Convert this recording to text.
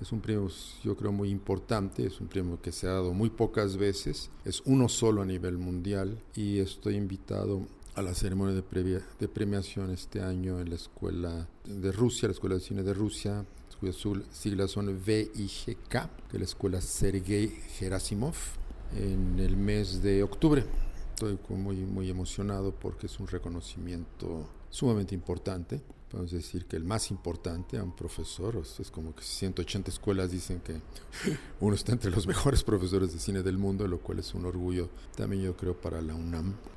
Es un premio, yo creo, muy importante, es un premio que se ha dado muy pocas veces, es uno solo a nivel mundial y estoy invitado a la ceremonia de premiación este año en la Escuela de Rusia, la Escuela de Cine de Rusia, cuyas siglas son VIGK, que es la Escuela Sergei Gerasimov, en el mes de octubre. Estoy muy emocionado porque es un reconocimiento sumamente importante. Podemos decir que el más importante a un profesor, es como que 180 escuelas dicen que uno está entre los mejores profesores de cine del mundo, lo cual es un orgullo también yo creo para la UNAM.